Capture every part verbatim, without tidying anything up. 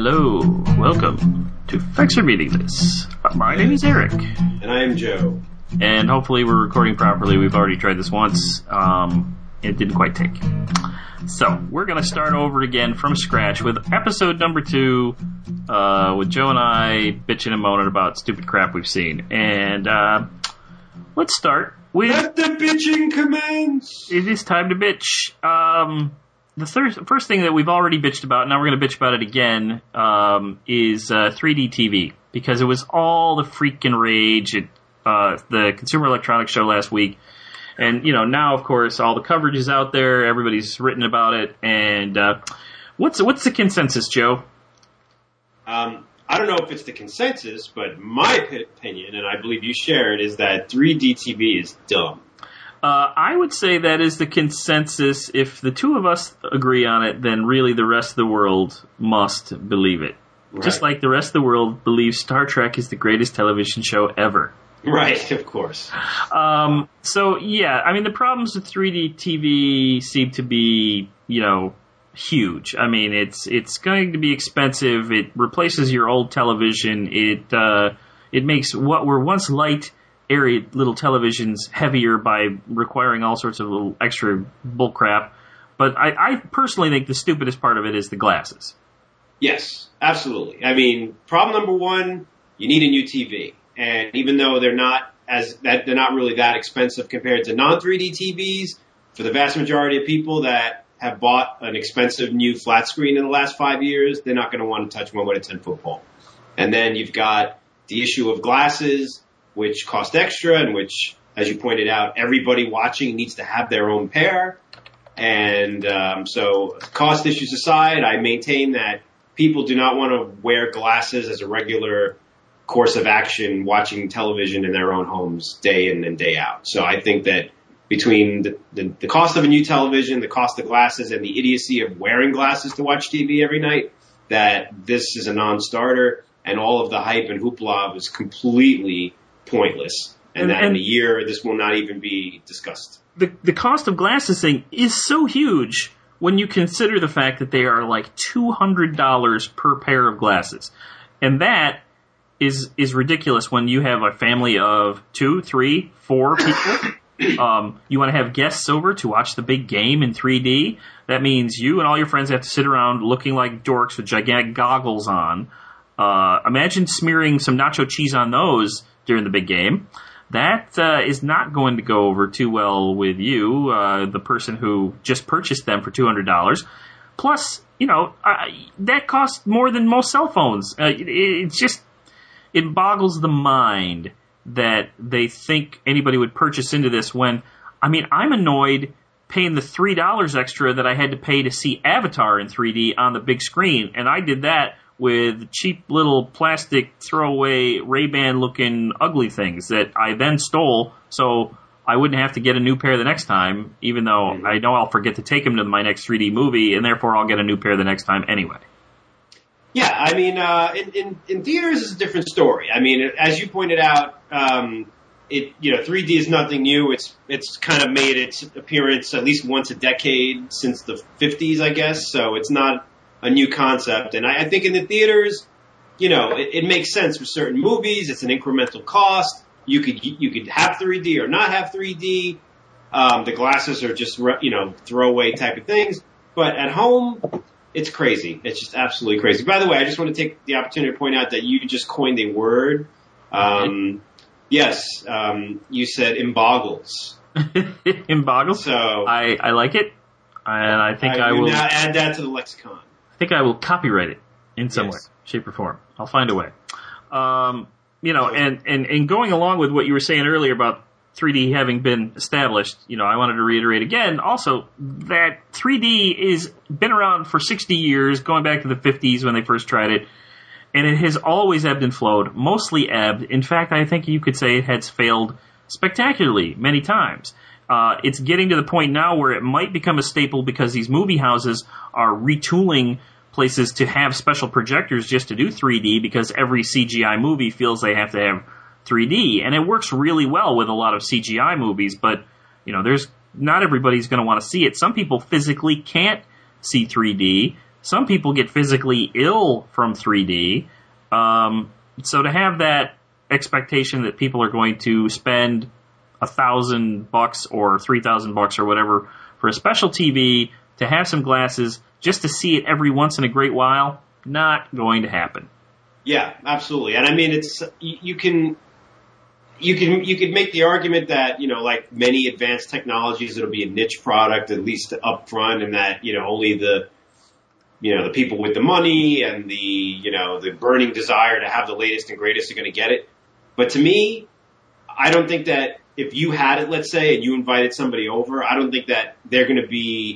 Hello, welcome to Facts Are Meaningless. My name is Eric. And I am Joe. And hopefully we're recording properly. We've already tried this once. Um, it didn't quite take. So, we're going to start over again from scratch with episode number two, uh, with Joe and I bitching and moaning about stupid crap we've seen. And, uh, let's start with... Let the bitching commence! It is time to bitch. Um... The thir- first thing that we've already bitched about, now we're going to bitch about it again, um, is uh, three D T V. Because it was all the freaking rage at uh, the Consumer Electronics Show last week. And, you know, now, of course, all the coverage is out there. Everybody's written about it. And uh, what's what's the consensus, Joe? Um, I don't know if it's the consensus, but my opinion, and I believe you share it, is that three D T V is dumb. Uh, I would say that is the consensus. If the two of us agree on it, then really the rest of the world must believe it. Right. Just like the rest of the world believes Star Trek is the greatest television show ever. Right, of course. Um, so, yeah, I mean, the problems with three D T V seem to be, you know, huge. I mean, it's it's going to be expensive. It replaces your old television. It uh, it makes what were once light, airy little televisions heavier by requiring all sorts of little extra bullcrap. But I, I personally think the stupidest part of it is the glasses. Yes, absolutely. I mean, problem number one, you need a new T V. And even though they're not as that they're not really that expensive compared to non three D T Vs, for the vast majority of people that have bought an expensive new flat screen in the last five years, they're not going to want to touch one with a ten-foot pole. And then you've got the issue of glasses, which cost extra and which, as you pointed out, everybody watching needs to have their own pair. And um, so cost issues aside, I maintain that people do not want to wear glasses as a regular course of action watching television in their own homes day in and day out. So I think that between the, the, the cost of a new television, the cost of glasses, and the idiocy of wearing glasses to watch T V every night, that this is a non-starter, and all of the hype and hoopla was completely pointless, and, and that and in a year this will not even be discussed. The the cost of glasses thing is so huge when you consider the fact that they are like two hundred dollars per pair of glasses, and that is is ridiculous when you have a family of two, three, four people. um, you want to have guests over to watch the big game in three D. That means you and all your friends have to sit around looking like dorks with gigantic goggles on. Uh, imagine smearing some nacho cheese on those during the big game. That uh, is not going to go over too well with you, uh, the person who just purchased them for two hundred dollars. Plus, you know, uh, that costs more than most cell phones. Uh, it, it's just, it boggles the mind that they think anybody would purchase into this when, I mean, I'm annoyed paying the three dollars extra that I had to pay to see Avatar in three D on the big screen, and I did that with cheap little plastic throwaway Ray-Ban looking ugly things that I then stole so I wouldn't have to get a new pair the next time, even though mm-hmm. I know I'll forget to take them to my next three D movie, and therefore I'll get a new pair the next time anyway. Yeah, I mean, uh, in, in, in theaters it's a different story. I mean, as you pointed out, um, it you know, three D is nothing new. It's it's kind of made its appearance at least once a decade since the fifties, I guess, so it's not a new concept. And I, I think in the theaters, you know, it, it makes sense for certain movies. It's an incremental cost. You could you could have three D or not have three D. Um, the glasses are just, you know, throwaway type of things. But at home, it's crazy. It's just absolutely crazy. By the way, I just want to take the opportunity to point out that you just coined a word. Um, yes, um, you said imboggles. Imboggles? So I, I like it. And I think I, I will now add that to the lexicon. I think I will copyright it in some yes. way, shape, or form. I'll find a way. Um, you know, and, and, and going along with what you were saying earlier about three D having been established, you know, I wanted to reiterate again also that three D is been around for sixty years, going back to the fifties when they first tried it, and it has always ebbed and flowed, mostly ebbed. In fact, I think you could say it has failed spectacularly many times. Uh, it's getting to the point now where it might become a staple because these movie houses are retooling places to have special projectors just to do three D because every C G I movie feels they have to have three D. And it works really well with a lot of C G I movies, but, you know, there's not everybody's going to want to see it. Some people physically can't see three D Some people get physically ill from three D. Um, so to have that expectation that people are going to spend a thousand bucks or three thousand bucks or whatever for a special T V to have some glasses just to see it every once in a great while, not going to happen. Yeah, absolutely. And I mean, it's you, you can you can you could make the argument that, you know, like many advanced technologies, it'll be a niche product at least up front, and that, you know, only the you know the people with the money and the you know the burning desire to have the latest and greatest are going to get it. But to me, I don't think that if you had it, let's say, and you invited somebody over, I don't think that they're going to be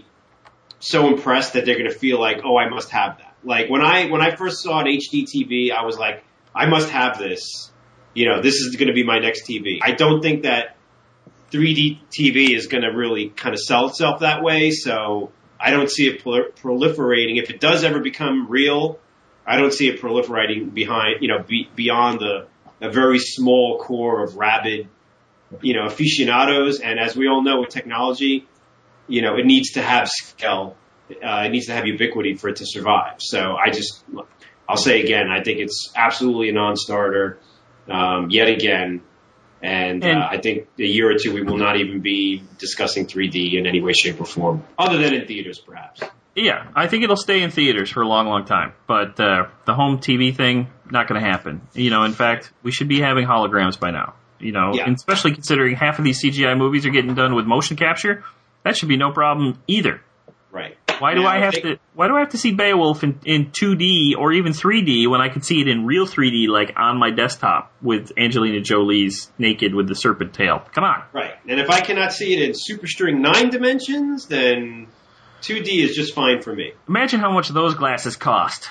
so impressed that they're going to feel like, oh, I must have that. Like when I when I first saw an H D T V, I was like, I must have this. You know, this is going to be my next T V. I don't think that three D T V is going to really kind of sell itself that way. So I don't see it prol- proliferating. If it does ever become real, I don't see it proliferating behind, you know, be, beyond the a very small core of rabid, you know, aficionados. And as we all know with technology, you know, it needs to have scale. Uh, it needs to have ubiquity for it to survive. So I just, I'll say again, I think it's absolutely a non-starter, um, yet again. And, and uh, I think a year or two we will not even be discussing three D in any way, shape, or form, other than in theaters, perhaps. Yeah, I think it'll stay in theaters for a long, long time. But uh, the home T V thing, not going to happen. You know, in fact, we should be having holograms by now. You know, Yeah. and especially considering half of these C G I movies are getting done with motion capture, that should be no problem either. Right. Why do Now, I have they- to? Why do I have to see Beowulf in, in two D or even three D when I could see it in real three D, like on my desktop with Angelina Jolie's naked with the serpent tail? Come on. Right. And if I cannot see it in Superstring nine dimensions, then two D is just fine for me. Imagine how much those glasses cost.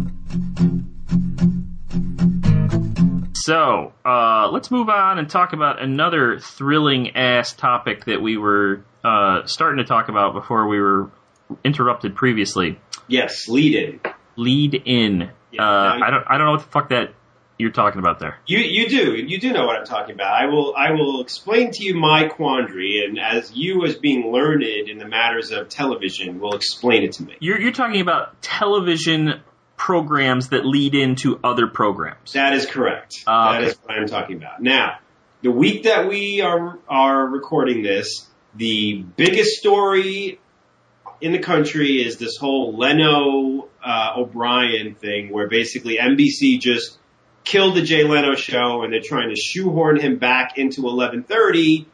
So, uh, let's move on and talk about another thrilling ass topic that we were uh, starting to talk about before we were interrupted previously. Yes, lead in. Lead in. Yeah, uh, now- I don't. I don't know what the fuck that you're talking about there. You you do you do know what I'm talking about. I will I will explain to you my quandary, and as you, as being learned in the matters of television, will explain it to me. You're you're talking about television programs that lead into other programs. That is correct. Uh, that okay. is what I'm talking about. Now, the week that we are are recording this, the biggest story in the country is this whole Leno uh, O'Brien thing, where basically N B C just killed the Jay Leno show, and they're trying to shoehorn him back into eleven thirty,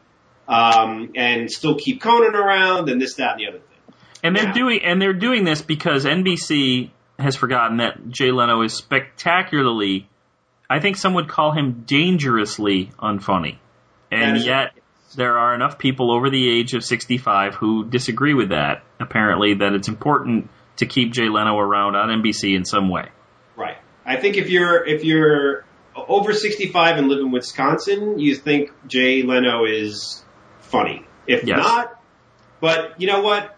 um, and still keep Conan around, and this, that, and the other thing. And they're Yeah. doing and they're doing this because N B C has forgotten that Jay Leno is spectacularly, I think some would call him dangerously unfunny. And is- yet there are enough people over the age of sixty-five who disagree with that, apparently, that it's important to keep Jay Leno around on N B C in some way. Right. I think if you're if you're over sixty-five and live in Wisconsin, you think Jay Leno is funny. If Yes. not, but you know what?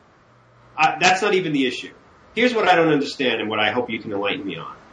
I, that's not even the issue. Here's what I don't understand and what I hope you can enlighten me on.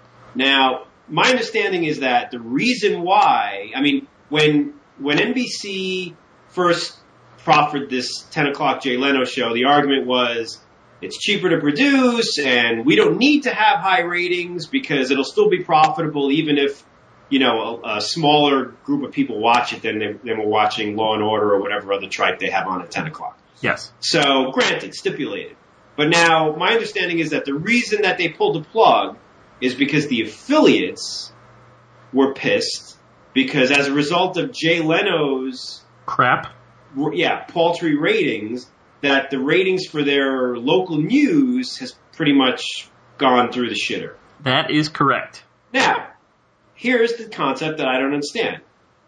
Now, my understanding is that the reason why, I mean, when when N B C first proffered this ten o'clock Jay Leno show, the argument was it's cheaper to produce and we don't need to have high ratings because it'll still be profitable even if, you know, a, a smaller group of people watch it than, they, than we're watching Law and Order or whatever other tripe they have on at ten o'clock. Yes. So, granted, stipulated. But now, my understanding is that the reason that they pulled the plug is because the affiliates were pissed because as a result of Jay Leno's, Crap. yeah, paltry ratings, that the ratings for their local news has pretty much gone through the shitter. That is correct. Now, here's the concept that I don't understand.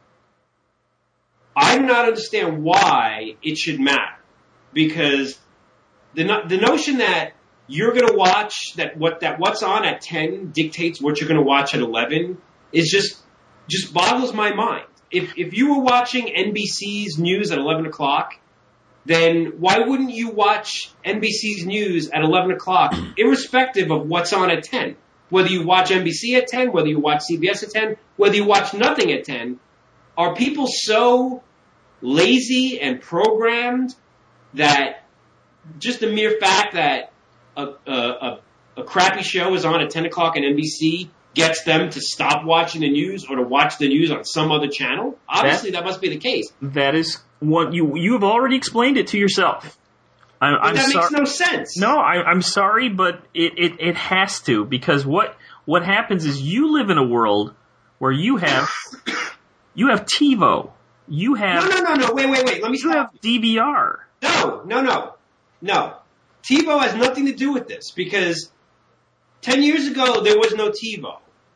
I do not understand why it should matter. Because the no- the notion that you're going to watch that what that what's on at ten dictates what you're going to watch at eleven is just just boggles my mind. If if you were watching N B C's news at eleven o'clock, then why wouldn't you watch N B C's news at eleven o'clock, irrespective of what's on at ten? Whether you watch N B C at ten, whether you watch C B S at ten, whether you watch nothing at ten, are people so lazy and programmed that just the mere fact that a, a, a a crappy show is on at ten o'clock on N B C gets them to stop watching the news or to watch the news on some other channel? Obviously, that, that must be the case. That is what you you have already explained it to yourself. I, but I'm that sor- makes no sense. No, I, I'm sorry, but it, it, it has to, because what what happens is you live in a world where you have you have TiVo, you have no, no, no, no. Wait, wait, wait. Let me you stop. have D V R. No, no, no, no. TiVo has nothing to do with this because ten years ago there was no TiVo.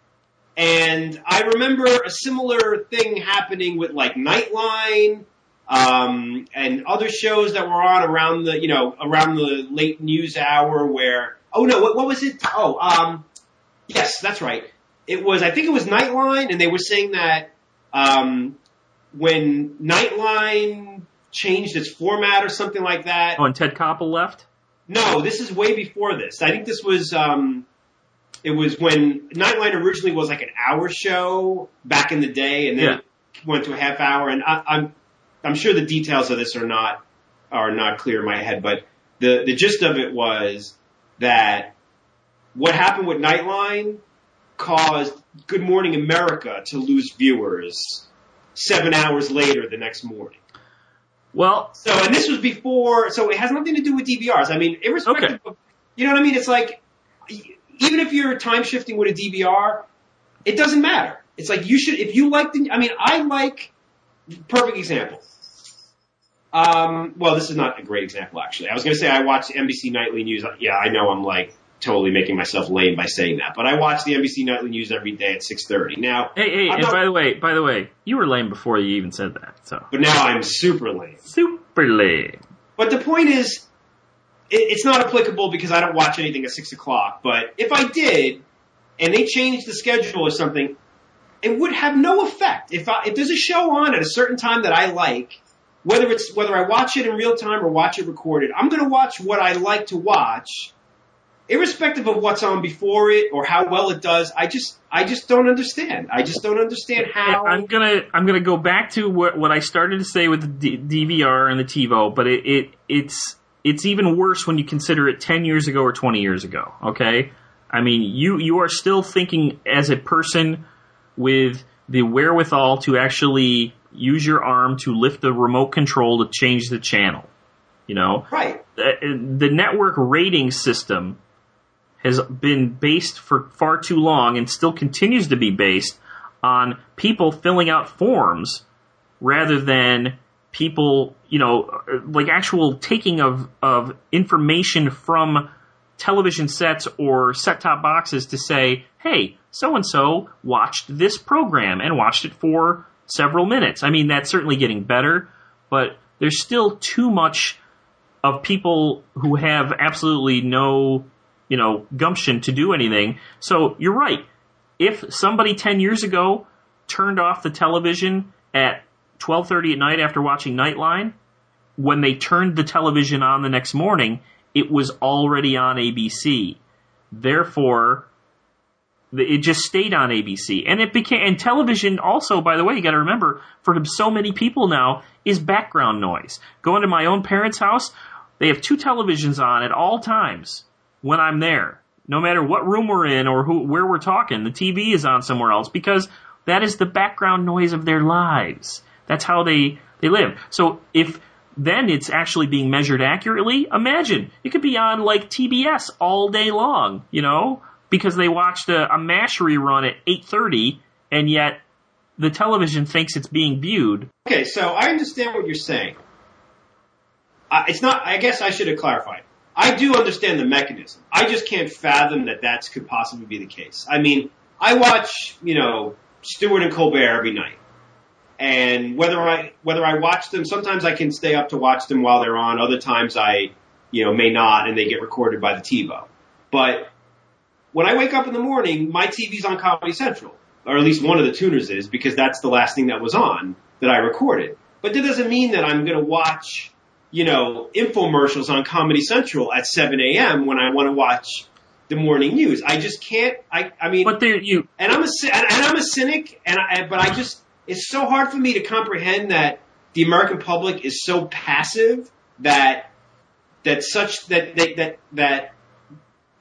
And I remember a similar thing happening with like Nightline, um, and other shows that were on around the, you know, around the late news hour where, oh no, what, what was it? Oh, um, yes, that's right. It was, I think it was Nightline, and they were saying that, um, when Nightline changed its format or something like that. Oh, and Ted Koppel left? No, this is way before this. I think this was, um, it was when Nightline originally was like an hour show back in the day, and then yeah. it went to a half hour. And I, I'm, I'm sure the details of this are not, are not clear in my head, but the, the gist of it was that what happened with Nightline caused Good Morning America to lose viewers seven hours later the next morning. Well, so, and this was before, so it has nothing to do with D V Rs. I mean, irrespective okay. of, you know what I mean? It's like, even if you're time shifting with a D V R, it doesn't matter. It's like you should, if you like the, I mean, I like, perfect example. Um, well, this is not a great example, actually. I was going to say I watch N B C Nightly News. Yeah, I know I'm like totally making myself lame by saying that, but I watch the N B C Nightly News every day at six thirty. Now, hey, hey, I'm and not, by the way, by the way, you were lame before you even said that. So, but now I'm super lame. Super lame. But the point is, it, it's not applicable because I don't watch anything at six o'clock. But if I did, and they changed the schedule or something, it would have no effect. If I, if there's a show on at a certain time that I like, whether it's whether I watch it in real time or watch it recorded, I'm going to watch what I like to watch, irrespective of what's on before it or how well it does. I just I just don't understand. I just don't understand how. I'm gonna I'm gonna go back to what what I started to say with the D- DVR and the TiVo, but it, it it's it's even worse when you consider it ten years ago or twenty years ago. Okay, I mean you you are still thinking as a person with the wherewithal to actually use your arm to lift the remote control to change the channel. You know, right? The, the network rating system has been based for far too long and still continues to be based on people filling out forms rather than people, you know, like actual taking of, of information from television sets or set-top boxes to say, hey, so-and-so watched this program and watched it for several minutes. I mean, that's certainly getting better, but there's still too much of people who have absolutely no, you know, gumption to do anything. So you're right. If somebody ten years ago turned off the television at twelve thirty at night after watching Nightline, when they turned the television on the next morning, it was already on A B C. Therefore, it just stayed on A B C. And it became, and television also, by the way, you got to remember, for so many people now, is background noise. Going to my own parents' house, they have two televisions on at all times when I'm there. No matter what room we're in or who, where we're talking, the T V is on somewhere else because that is the background noise of their lives. That's how they, they live. So if then it's actually being measured accurately, imagine, it could be on like T B S all day long, you know, because they watched a, a MASH rerun at eight thirty and yet the television thinks it's being viewed. Okay, so I understand what you're saying. Uh, it's not, I guess I should have clarified. I do understand the mechanism. I just can't fathom that that could possibly be the case. I mean, I watch, you know, Stewart and Colbert every night. And whether I, whether I watch them, sometimes I can stay up to watch them while they're on. Other times I, you know, may not, and they get recorded by the TiVo. But when I wake up in the morning, my T V's on Comedy Central. Or at least one of the tuners is, because that's the last thing that was on that I recorded. But that doesn't mean that I'm going to watch, you know, infomercials on Comedy Central at seven a.m. when I want to watch the morning news. I just can't. I, I mean, but there you and I'm a and I'm a cynic, and I, but I just it's so hard for me to comprehend that the American public is so passive that that such that that that, that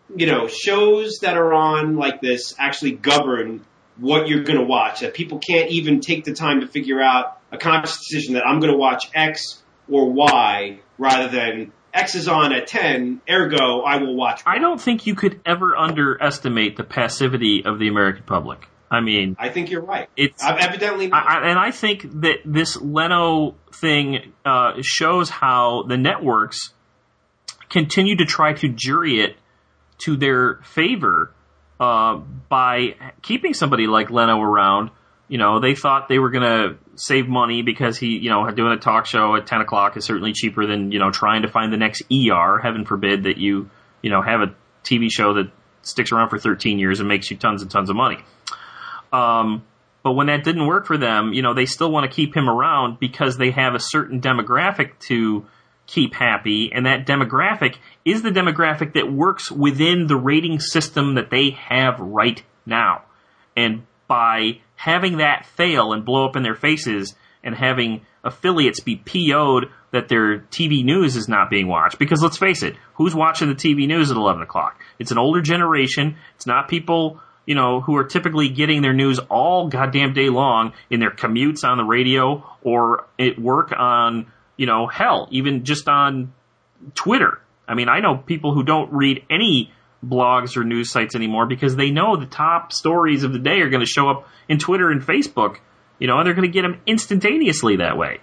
you know, shows that are on like this actually govern what you're going to watch, that people can't even take the time to figure out a conscious decision that I'm going to watch X or Y rather than X is on at ten, ergo I will watch Y. I don't think you could ever underestimate the passivity of the American public. I mean, I think you're right. It's I'm evidently not. I, and I think that this Leno thing uh, shows how the networks continue to try to jury it to their favor uh, by keeping somebody like Leno around. You know, they thought they were going to save money because he, you know, doing a talk show at ten o'clock is certainly cheaper than, you know, trying to find the next E R. Heaven forbid that you, you know, have a T V show that sticks around for thirteen years and makes you tons and tons of money. Um, but when that didn't work for them, you know, they still want to keep him around because they have a certain demographic to keep happy, and that demographic is the demographic that works within the rating system that they have right now. And by having that fail and blow up in their faces and having affiliates be P O'd that their T V news is not being watched, because let's face it, who's watching the T V news at eleven o'clock? It's an older generation. It's not people, you know, who are typically getting their news all goddamn day long in their commutes on the radio or at work on, you know, hell, even just on Twitter. I mean, I know people who don't read any blogs or news sites anymore because they know the top stories of the day are going to show up in Twitter and Facebook, you know, and they're going to get them instantaneously that way.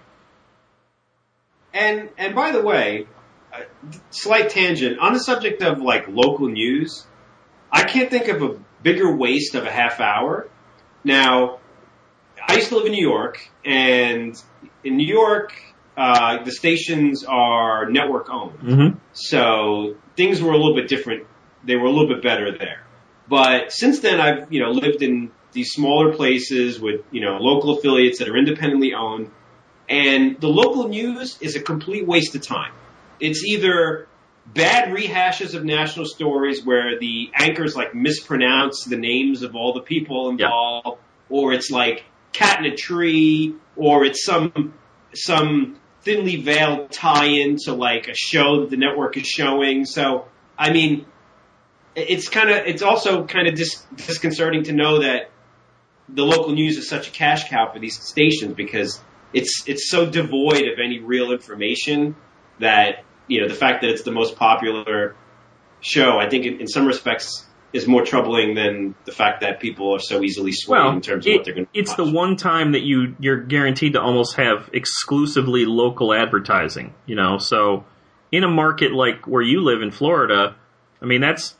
And and by the way, uh, slight tangent, on the subject of like local news, I can't think of a bigger waste of a half hour. Now, I used to live in New York, and in New York, uh, the stations are network owned. Mm-hmm. So things were a little bit different. They were a little bit better there. But since then, I've, you know, lived in these smaller places with, you know, local affiliates that are independently owned. And the local news is a complete waste of time. It's either bad rehashes of national stories where the anchors like mispronounce the names of all the people involved, yep. or it's like cat in a tree, or it's some some thinly veiled tie-in to like a show that the network is showing. So, I mean, it's kind of it's also kind of dis- disconcerting to know that the local news is such a cash cow for these stations because it's it's so devoid of any real information that, you know, the fact that it's the most popular show, I think in, in some respects is more troubling than the fact that people are so easily swayed well, in terms of it, what they're going to It's watch. the one time that you, you're guaranteed to almost have exclusively local advertising, you know, so in a market like where you live in Florida, I mean, that's,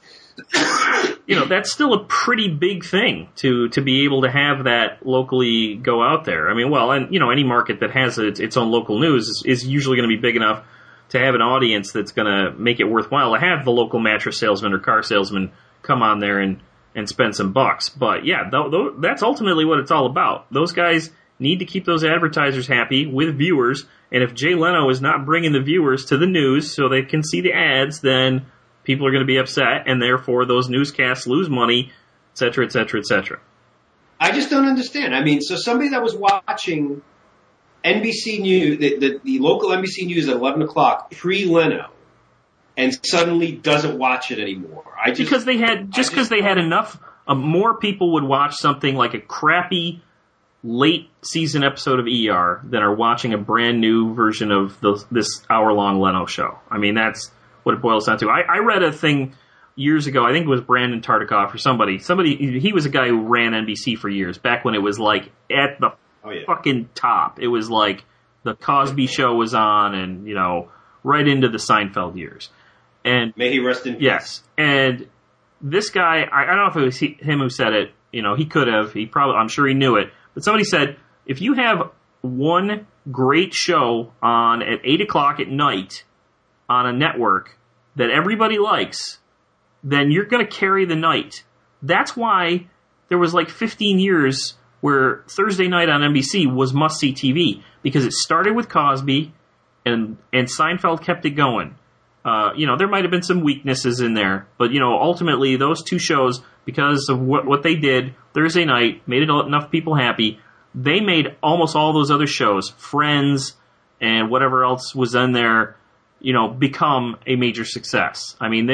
you know, that's still a pretty big thing to, to be able to have that locally go out there. I mean, well, and, you know, any market that has its, its own local news is, is usually going to be big enough to have an audience that's going to make it worthwhile to have the local mattress salesman or car salesman come on there and, and spend some bucks. But yeah, th- th- that's ultimately what it's all about. Those guys need to keep those advertisers happy with viewers, and if Jay Leno is not bringing the viewers to the news so they can see the ads, then people are going to be upset, and therefore those newscasts lose money, et cetera, et cetera, et cetera. I just don't understand. I mean, so somebody that was watching N B C News, the, the, the local N B C News at eleven o'clock pre-Leno, and suddenly doesn't watch it anymore. I just, because they had just because they had enough, uh, more people would watch something like a crappy late season episode of E R than are watching a brand new version of the, this hour long Leno show. I mean, that's what it boils down to. I, I read a thing years ago. I think it was Brandon Tartikoff or somebody. Somebody. He was a guy who ran N B C for years, back when it was like at the oh, yeah. fucking top. It was like the Cosby Show was on, and, you know, right into the Seinfeld years. And may he rest in peace. Yes, and this guy, I, I don't know if it was he, him who said it. You know, he could have. He probably, I'm sure he knew it. But somebody said, if you have one great show on at eight o'clock at night on a network that everybody likes, then you're going to carry the night. That's why there was like fifteen years where Thursday night on N B C was must-see T V, because it started with Cosby, and and Seinfeld kept it going. Uh, you know, there might have been some weaknesses in there, but, you know, ultimately those two shows, because of what, what they did Thursday night, made it enough people happy. They made almost all those other shows, Friends and whatever else was in there, you know, become a major success. I mean, they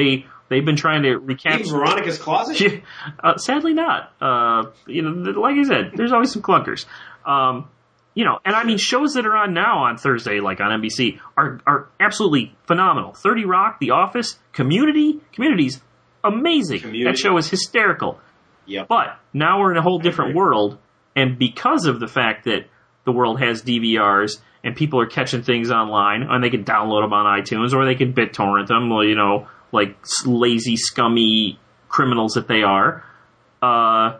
They've been trying to recapture Even Veronica's Closet. Yeah, uh, sadly, not. Uh, you know, like I said, there's always some clunkers. Um, you know, and I mean, shows that are on now on Thursday, like on N B C, are are absolutely phenomenal. thirty Rock, The Office, Community, Community's amazing. Community. That show is hysterical. Yep. But now we're in a whole different world, and because of the fact that the world has D V Rs and people are catching things online, and they can download them on iTunes or they can BitTorrent them, well, you know, like lazy, scummy criminals that they are. Uh,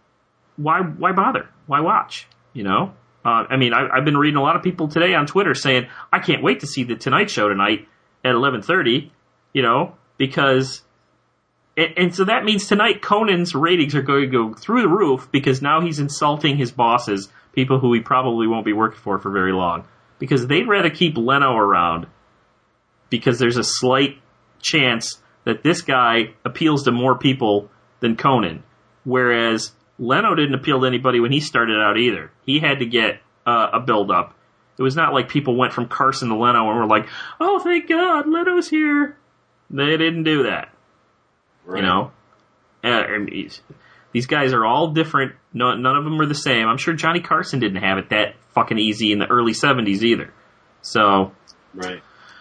why why bother? Why watch? You know. Uh, I mean, I, I've been reading a lot of people today on Twitter saying, I can't wait to see the Tonight Show tonight at eleven thirty, you know, because, and, and so that means tonight Conan's ratings are going to go through the roof because now he's insulting his bosses, people who he probably won't be working for for very long, because they'd rather keep Leno around because there's a slight chance that this guy appeals to more people than Conan, whereas Leno didn't appeal to anybody when he started out either. He had to get uh, a build-up. It was not like people went from Carson to Leno and were like, oh, thank God, Leno's here. They didn't do that. Right. You know? Uh, and these guys are all different. No, none of them are the same. I'm sure Johnny Carson didn't have it that fucking easy in the early seventies either. So, right.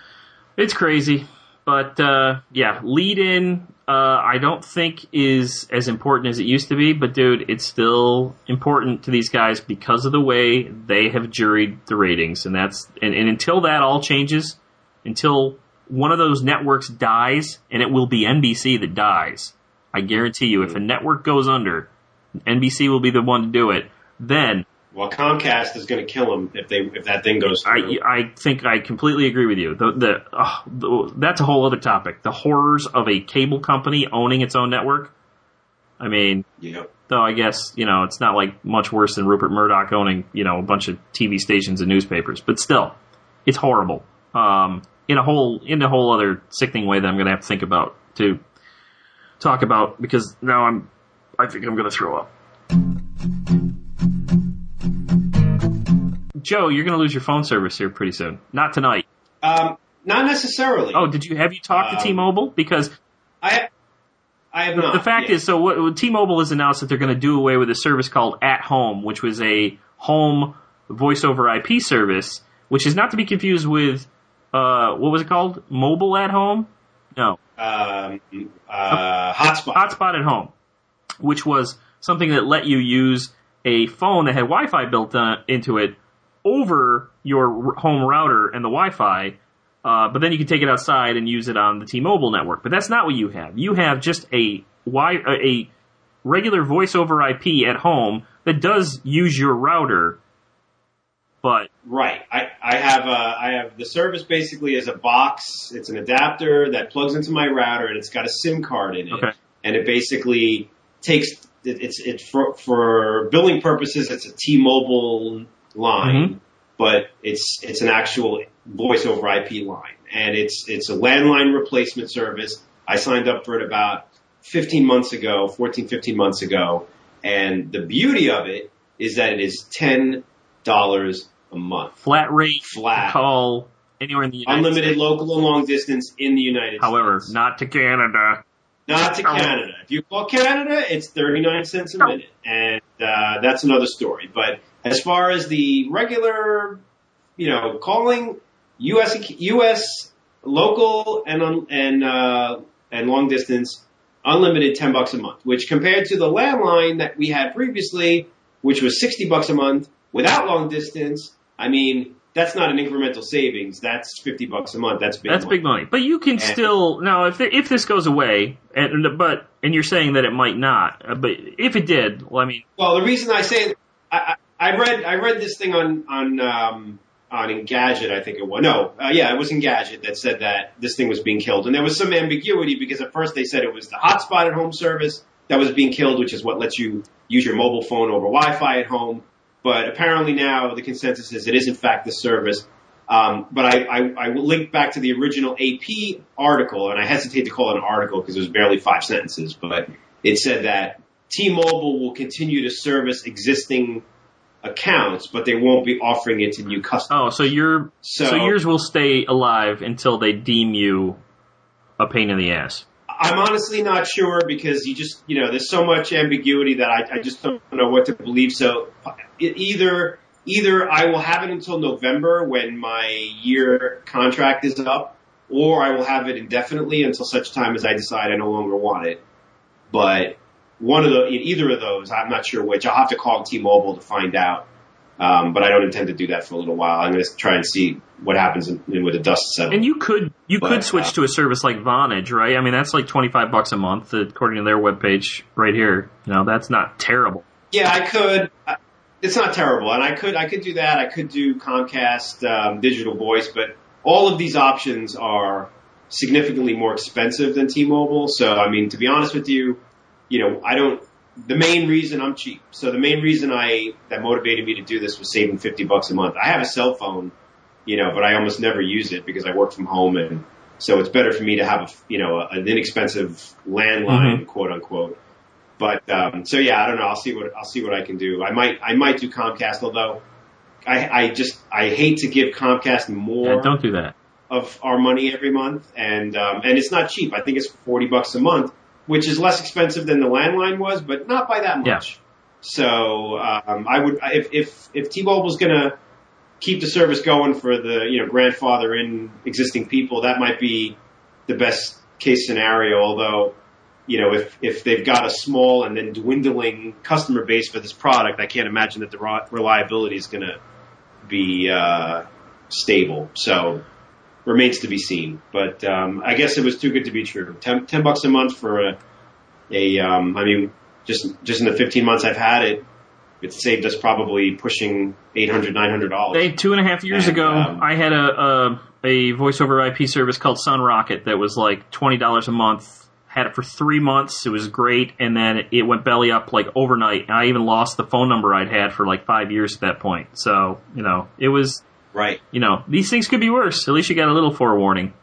It's crazy. But, uh, yeah, lead-in, uh, I don't think is as important as it used to be. But, dude, it's still important to these guys because of the way they have juried the ratings. And that's and, and until that all changes, until one of those networks dies, and it will be N B C that dies, I guarantee you, if a network goes under, N B C will be the one to do it, then... Well, Comcast is going to kill them if they if that thing goes through. I, I think I completely agree with you. The, the, uh, the that's a whole other topic. The horrors of a cable company owning its own network. I mean, yep. Though I guess, you know, it's not like much worse than Rupert Murdoch owning, you know, a bunch of T V stations and newspapers. But still, it's horrible. Um, in a whole in a whole other sickening way that I'm going to have to think about to talk about, because now I'm I think I'm going to throw up. Joe, you're going to lose your phone service here pretty soon. Not tonight. Um, not necessarily. Oh, did you have you talked um, to T-Mobile? Because I, I have the, not. The fact yet. is, so what, T-Mobile has announced that they're going to do away with a service called At Home, which was a home voice over I P service, which is not to be confused with uh, what was it called? Mobile at Home? No. Um, uh, Hotspot. Hotspot at Home, which was something that let you use a phone that had Wi-Fi built uh, into it over your home router and the Wi-Fi, uh, but then you can take it outside and use it on the T-Mobile network. But that's not what you have. You have just a wi- a regular voice over I P at home that does use your router, but right. I, I have uh, I have the service basically as a box. It's an adapter that plugs into my router, and it's got a SIM card in it, okay. And it basically takes it, it's it's for for billing purposes. It's a T-Mobile line, mm-hmm. but it's it's an actual voice over I P line, and it's it's a landline replacement service. I signed up for it about fifteen months ago, fourteen, fifteen months ago, and the beauty of it is that it is ten dollars a month. Flat rate. Flat. Call anywhere in the United Unlimited States. local and long distance in the United However, States. However, not to Canada. Not to Canada. If you call Canada, it's thirty-nine cents a minute, and uh, that's another story. But as far as the regular, you know, calling U S U S local and and uh, and long distance, unlimited, ten bucks a month, which compared to the landline that we had previously, which was sixty bucks a month without long distance, I mean, that's not an incremental savings. That's fifty bucks a month. That's big. That's money. big money. But you can and still now if if this goes away, and but and you're saying that it might not, but if it did, well, I mean, well, the reason I say I, I, I read I read this thing on on um, on Engadget, I think it was. No, uh, yeah, it was Engadget that said that this thing was being killed, and there was some ambiguity because at first they said it was the Hotspot at Home service that was being killed, which is what lets you use your mobile phone over Wi-Fi at home. But apparently now the consensus is it is in fact the service. Um, but I, I, I will link back to the original A P article, and I hesitate to call it an article because it was barely five sentences, but it said that T-Mobile will continue to service existing accounts, but they won't be offering it to new customers. Oh, so your so, so yours will stay alive until they deem you a pain in the ass. I'm honestly not sure because you just, you know, there's so much ambiguity that I, I just don't know what to believe. So either, either I will have it until November when my year contract is up, or I will have it indefinitely until such time as I decide I no longer want it. But one of the, either of those, I'm not sure which. I'll have to call T-Mobile to find out. Um, but I don't intend to do that for a little while. I'm going to try and see what happens in, in, with the dust settles. And you could you but, could switch uh, to a service like Vonage, right? I mean, that's like twenty-five bucks a month, according to their webpage right here. You know, that's not terrible. Yeah, I could. It's not terrible, and I could I could do that. I could do Comcast um, Digital Voice, but all of these options are significantly more expensive than T-Mobile. So, I mean, to be honest with you, you know, I don't. The main reason I'm cheap. So the main reason I that motivated me to do this was saving fifty bucks a month. I have a cell phone, you know, but I almost never use it because I work from home, and so it's better for me to have a you know an inexpensive landline, mm-hmm. quote unquote. But um, so yeah, I don't know. I'll see what I'll see what I can do. I might I might do Comcast, although I, I just I hate to give Comcast more. Yeah, don't do that. Of our money every month, and um, and it's not cheap. I think it's forty bucks a month, which is less expensive than the landline was, but not by that much. Yeah. So um, I would, if if if T-Mobile's going to keep the service going for the you know grandfather in existing people, that might be the best case scenario. Although, you know, if if they've got a small and then dwindling customer base for this product, I can't imagine that the reliability is going to be uh, stable. So. Remains to be seen, but um, I guess it was too good to be true. Ten, ten bucks a month for a, a um, I mean, just just in the fifteen months I've had it, it saved us probably pushing eight hundred, nine hundred dollars. Hey, two and a half years and, ago, um, I had a, a a voice over I P service called SunRocket that was like twenty dollars a month. Had it for three months. It was great, and then it went belly up like overnight. And I even lost the phone number I'd had for like five years at that point. So you know, it was. Right. You know, these things could be worse. At least you got a little forewarning.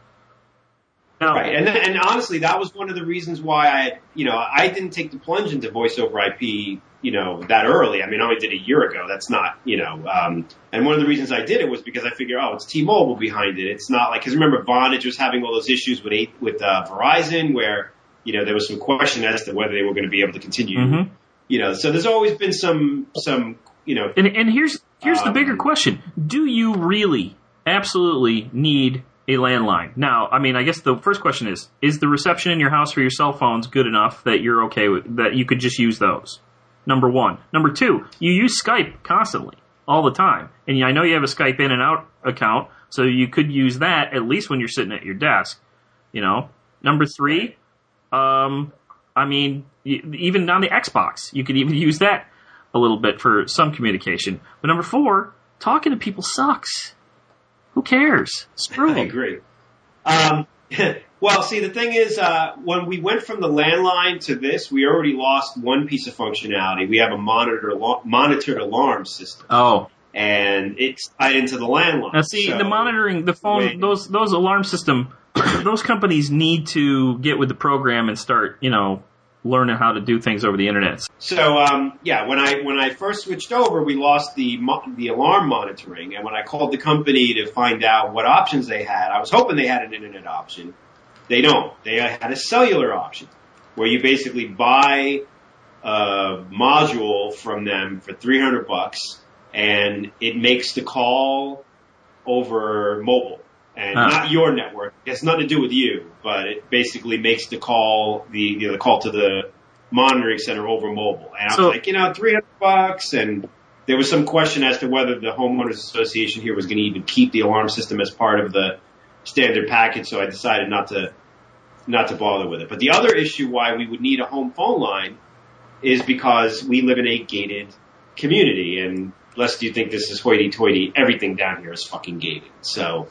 Now, right. And, and honestly, that was one of the reasons why I, you know, I didn't take the plunge into voice over I P, you know, that early. I mean, I only did a year ago. That's not, you know, um, and one of the reasons I did it was because I figured, oh, it's T-Mobile behind it. It's not like, cause remember Vonage was having all those issues with, with, uh, Verizon where, you know, there was some question as to whether they were going to be able to continue, mm-hmm. you know, so there's always been some, some, you know, and, and here's, Here's the bigger um, question. Do you really absolutely need a landline? Now, I mean, I guess the first question is, is the reception in your house for your cell phones good enough that you're okay with, that you could just use those? Number one. Number two, you use Skype constantly, all the time. And I know you have a Skype in and out account, so you could use that at least when you're sitting at your desk. You know? Number three, um, I mean, even on the Xbox, you could even use that a little bit for some communication. But number four, talking to people sucks. Who cares? Screw them. I agree. Um, well, see, the thing is, uh, when we went from the landline to this, we already lost one piece of functionality. We have a monitor, monitored alarm system. Oh. And it's tied into the landline. Now, see, so, the monitoring, the phone, when, those those alarm system, those companies need to get with the program and start, you know, learning how to do things over the internet. So, um, yeah, when I when I first switched over, we lost the mo- the alarm monitoring, and when I called the company to find out what options they had, I was hoping they had an internet option. They don't. They had a cellular option, where you basically buy a module from them for three hundred bucks, and it makes the call over mobile. And huh. not your network. It has nothing to do with you, but it basically makes the call, the you know, the call to the monitoring center over mobile. And so, I was like, you know, three hundred bucks. And there was some question as to whether the homeowners association here was going to even keep the alarm system as part of the standard package. So I decided not to, not to bother with it. But the other issue why we would need a home phone line is because we live in a gated community. And lest you think this is hoity-toity, everything down here is fucking gated. So,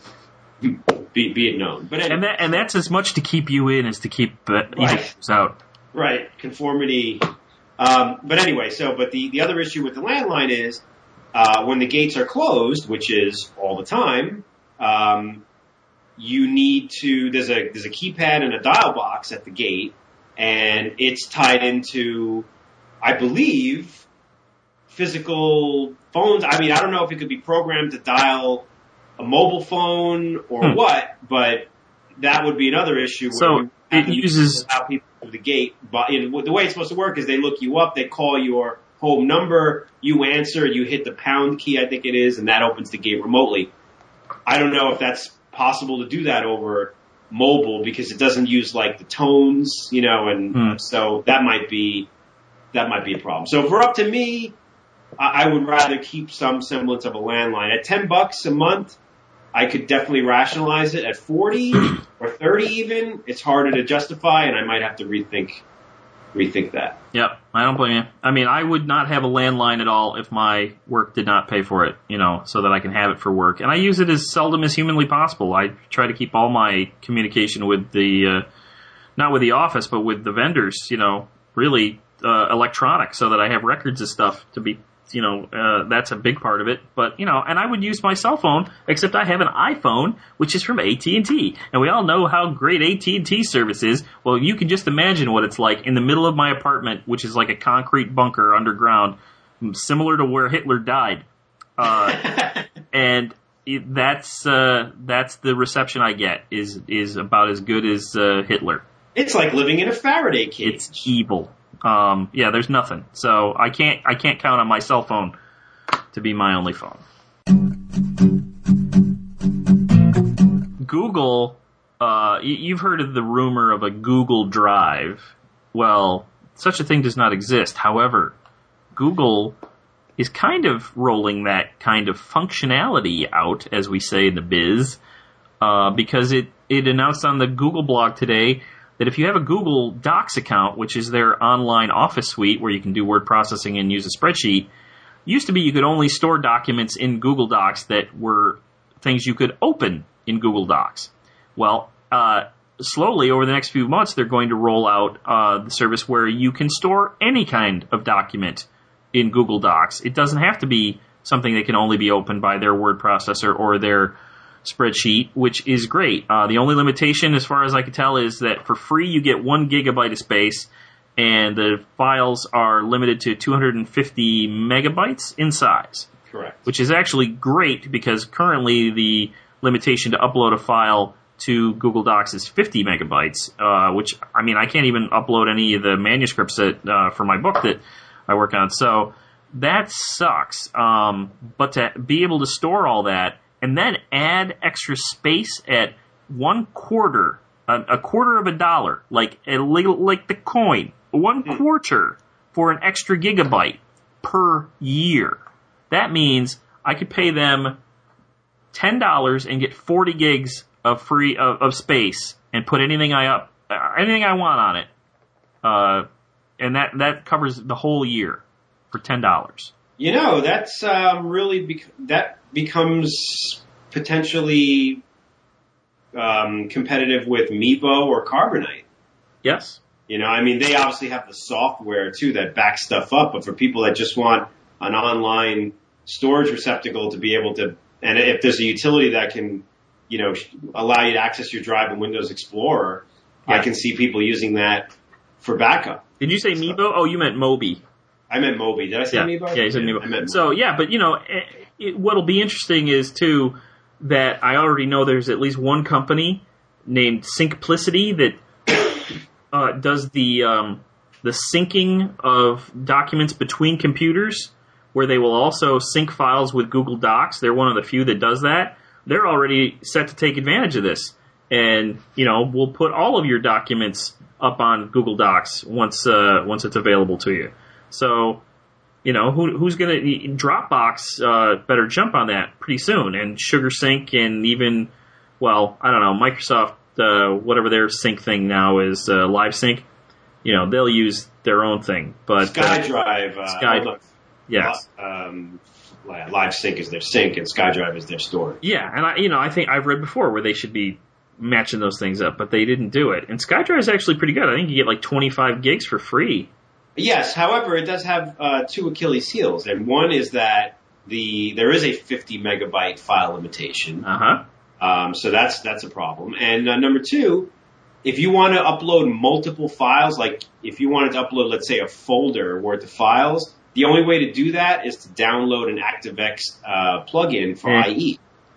Be, be it known, but anyway. and that and that's as much to keep you in as to keep uh, right. out. Right, conformity. Um, but anyway, so but the the other issue with the landline is uh, when the gates are closed, which is all the time. Um, you need to there's a there's a keypad and a dial box at the gate, and it's tied into, I believe, physical phones. I mean, I don't know if it could be programmed to dial a mobile phone or hmm. what, but that would be another issue. Where So it uses allow people through the gate, but it, the way it's supposed to work is they look you up, they call your home number, you answer, you hit the pound key, I think it is, and that opens the gate remotely. I don't know if that's possible to do that over mobile because it doesn't use like the tones, you know, and hmm. so that might be that might be a problem. So for up to me, I, I would rather keep some semblance of a landline at ten bucks a month. I could definitely rationalize it. At forty or thirty even, it's harder to justify, and I might have to rethink rethink that. Yep, I don't blame you. I mean, I would not have a landline at all if my work did not pay for it, you know, so that I can have it for work. And I use it as seldom as humanly possible. I try to keep all my communication with the, uh, not with the office, but with the vendors, you know, really uh, electronic, so that I have records of stuff to be, you know, uh, that's a big part of it. But, you know, and I would use my cell phone, except I have an iPhone, which is from A T and T. And we all know how great A T and T service is. Well, you can just imagine what it's like in the middle of my apartment, which is like a concrete bunker underground, similar to where Hitler died. Uh, and it, that's, uh, that's the reception I get, is, is about as good as, uh, Hitler. It's like living in a Faraday cage. It's evil. Um, yeah, there's nothing. So I can't, I can't count on my cell phone to be my only phone. Google, uh, you've heard of the rumor of a Google Drive. Well, such a thing does not exist. However, Google is kind of rolling that kind of functionality out, as we say in the biz, uh, because it, it announced on the Google blog today that if you have a Google Docs account, which is their online office suite where you can do word processing and use a spreadsheet, used to be you could only store documents in Google Docs that were things you could open in Google Docs. Well, uh, slowly over the next few months, they're going to roll out uh, the service where you can store any kind of document in Google Docs. It doesn't have to be something that can only be opened by their word processor or their spreadsheet, which is great. Uh, the only limitation, as far as I can tell, is that for free you get one gigabyte of space, and the files are limited to two hundred fifty megabytes in size. Correct. Which is actually great, because currently the limitation to upload a file to Google Docs is fifty megabytes, uh, which, I mean, I can't even upload any of the manuscripts that uh, for my book that I work on. So that sucks. Um, but to be able to store all that and then add extra space at one quarter, a, a quarter of a dollar, like a, like the coin, one mm. quarter for an extra gigabyte per year. That means I could pay them ten dollars and get forty gigs of free of, of space and put anything I up, anything I want on it, uh, and that that covers the whole year for ten dollars. You know, that's um, really bec- that becomes potentially um, competitive with Meebo or Carbonite. Yes. You know, I mean, they obviously have the software too that backs stuff up, but for people that just want an online storage receptacle to be able to, and if there's a utility that can, you know, allow you to access your drive in Windows Explorer, yeah. I can see people using that for backup. Did you say so. Meebo? Oh, you meant Mobi. I meant Mobi. Did I say yeah. Meebo? Yeah, you said yeah, Meebo. I meant Mobi. So, yeah, but, you know, it, it, what'll be interesting is, too, that I already know there's at least one company named Syncplicity that uh, does the um, the syncing of documents between computers, where they will also sync files with Google Docs. They're one of the few that does that. They're already set to take advantage of this. And, you know, we'll put all of your documents up on Google Docs once uh, once it's available to you. So, you know, who, who's going to... Dropbox uh, better jump on that pretty soon. And SugarSync and even, well, I don't know, Microsoft, uh, whatever their sync thing now is, uh, LiveSync, you know, they'll use their own thing. But SkyDrive. Uh, SkyDrive. Yes. Um, LiveSync is their sync and SkyDrive is their storage. Yeah, and I, you know, I think I've read before where they should be matching those things up, but they didn't do it. And SkyDrive is actually pretty good. I think you get like twenty-five gigs for free. Yes, however, it does have uh, two Achilles heels, and one is that the there is a fifty megabyte file limitation. Uh huh. Um, so that's that's a problem. And uh, number two, if you want to upload multiple files, like if you wanted to upload, let's say, a folder worth of files, the only way to do that is to download an ActiveX uh, plugin for mm. I E.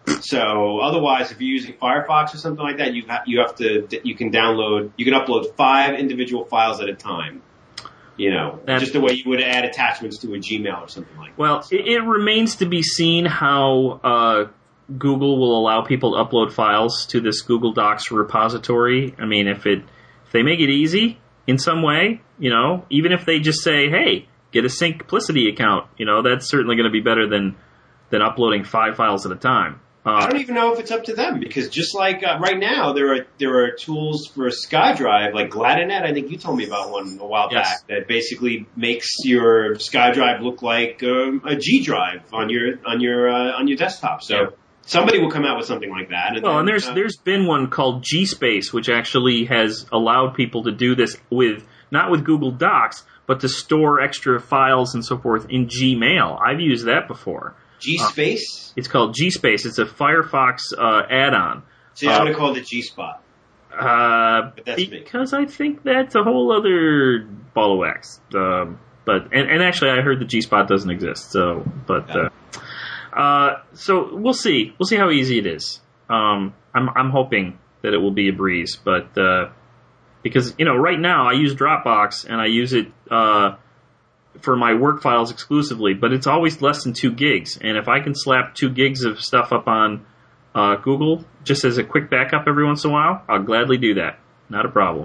So otherwise, if you're using Firefox or something like that, you have, you have to you can download you can upload five individual files at a time. You know, That's, just the way you would add attachments to a Gmail or something like well, that. Well, so. it, it remains to be seen how uh, Google will allow people to upload files to this Google Docs repository. I mean, if it if they make it easy in some way, you know, even if they just say, hey, get a Syncplicity account, you know, that's certainly going to be better than than uploading five files at a time. Uh, I don't even know if it's up to them, because just like uh, right now, there are there are tools for SkyDrive, like Gladinet. I think you told me about one a while yes. back that basically makes your SkyDrive look like um, a G drive on your on your uh, on your desktop. So yeah. somebody will come out with something like that. And well, then, and there's uh, there's been one called GSpace, which actually has allowed people to do this with not with Google Docs, but to store extra files and so forth in Gmail. I've used that before. G-Space? Uh, it's called G-Space. It's a Firefox uh, add-on. See, I'm uh, going to call it G-Spot. Uh, but that's because me. I think that's a whole other ball of wax. Um, but and, and actually, I heard the G-Spot doesn't exist. So, but yeah. uh, uh, so we'll see. We'll see how easy it is. Um, I'm I'm hoping that it will be a breeze. But uh, because you know, right now I use Dropbox and I use it. Uh, for my work files exclusively, but it's always less than two gigs. And if I can slap two gigs of stuff up on uh, Google just as a quick backup every once in a while, I'll gladly do that. Not a problem.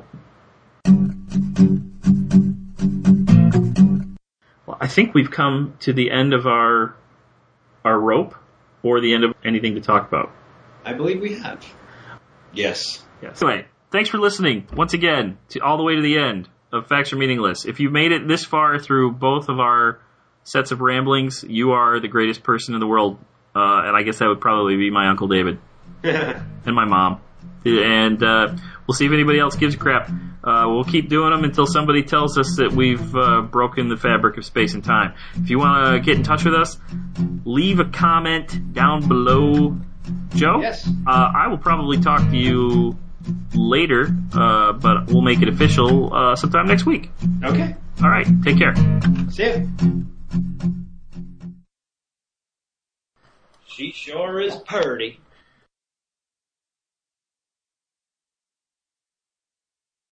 Well, I think we've come to the end of our our rope, or the end of anything to talk about. I believe we have. Yes. Yes. Anyway, thanks for listening once again to all the way to the end of Facts Are Meaningless. If you've made it this far through both of our sets of ramblings, you are the greatest person in the world. Uh, and I guess that would probably be my Uncle David. And my mom. And uh, we'll see if anybody else gives a crap. Uh, we'll keep doing them until somebody tells us that we've uh, broken the fabric of space and time. If you want to get in touch with us, leave a comment down below. Joe? Yes. Uh, I will probably talk to you later, uh, but we'll make it official uh, sometime next week. Okay. All right. Take care. See ya. She sure is purty.